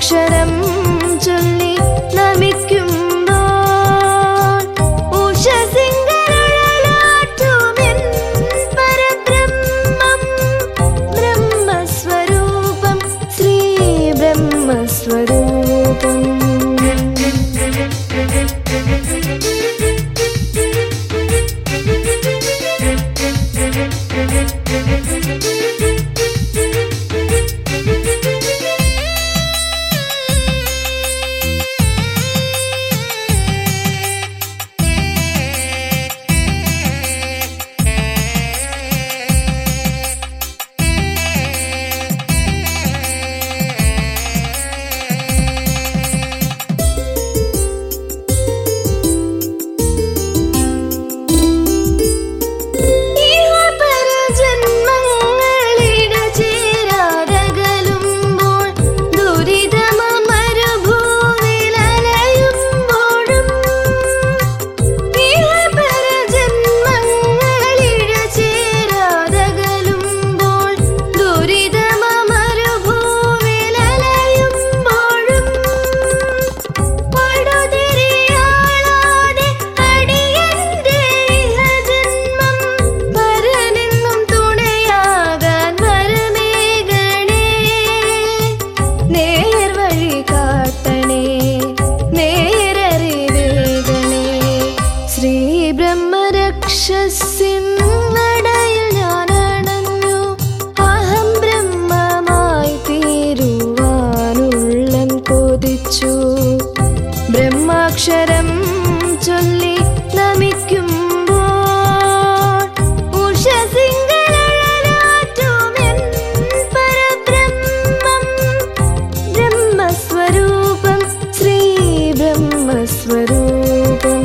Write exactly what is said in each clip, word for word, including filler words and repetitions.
ബ്രഹ്മാക്ഷരം ചൊല്ലി നമിക്കുമ്പോൾ ഉഷസിംഗരുഴലാറ്റുമെൻ പരബ്രഹ്മം ബ്രഹ്മസ്വരൂപം ശ്രീ ബ്രഹ്മസ്വരൂപം. ബ്രഹ്മരക്ഷസിൻ നടയിൽ ഞാനണഞ്ഞു അഹം ബ്രഹ്മമായി തീരുവാനുള്ളം കൊതിച്ചു. ബ്രഹ്മാക്ഷരം ചൊല്ലി നമിക്കുമ്പോൾ ഉഷസിംഗരുഴലാറ്റുമെൻ പരബ്രഹ്മം ബ്രഹ്മസ്വരൂപം ശ്രീ ബ്രഹ്മസ്വരൂപം.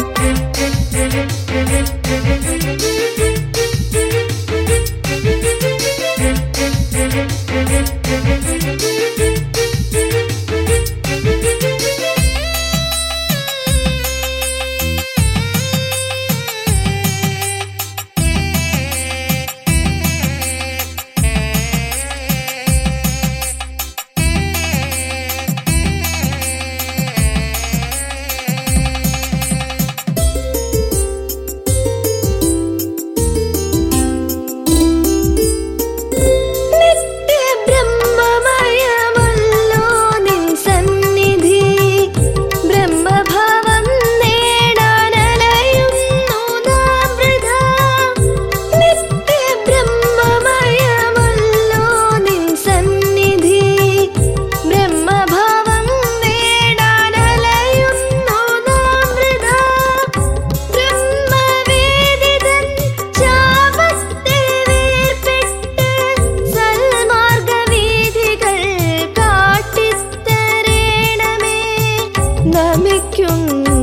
നമിക്കുന്നു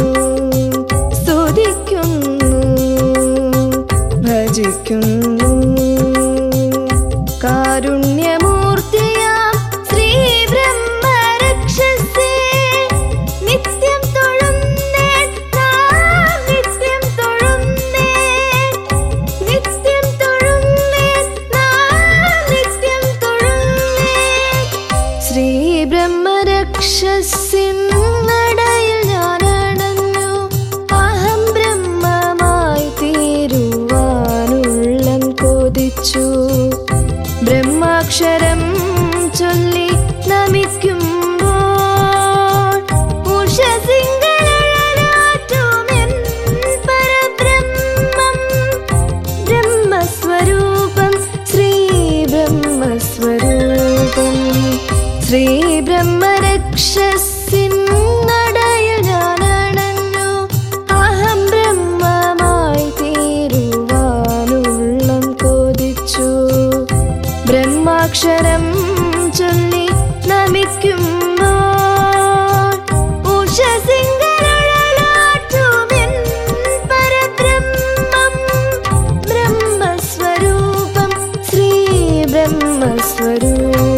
സ്തുതിക്കുന്നു ഭജിക്കുന്നു കാരുണ്യമൂർത്തിയാം ശ്രീ ബ്രഹ്മരക്ഷസേ നിത്യം തൊഴുന്നേൻ നാം നിത്യം തൊഴുന്നേൻ നിത്യം തൊഴുന്നേൻ നാം നിത്യം തൊഴുന്നേൻ. ശ്രീ ബ്രഹ്മരക്ഷസിൻ നടയിൽ ഞാനണഞ്ഞു അഹം ബ്രഹ്മമായി തീരുവാനുള്ളം കൊതിച്ചു. ബ്രഹ്മാക്ഷരം ചൊല്ലി നമിക്കുമ്പോൾ ഉഷസിംഗരുഴലാറ്റുമെൻ പരബ്രഹ്മം ബ്രഹ്മസ്വരൂപം ശ്രീ ബ്രഹ്മസ്വരൂപം. ശ്രീ ബ്രഹ്മരക്ഷസിൻ നടയിൽ ഞാനണഞ്ഞു അഹം ബ്രഹ്മമായി തീരുവാനുള്ളം കൊതിച്ചു. ബ്രഹ്മാക്ഷരം ചൊല്ലി നമിക്കുമ്പോൾ ഉഷസിംഗരുഴലാറ്റുമെൻ പരബ്രഹ്മം ബ്രഹ്മസ്വരൂപം ശ്രീ ബ്രഹ്മസ്വരൂപം.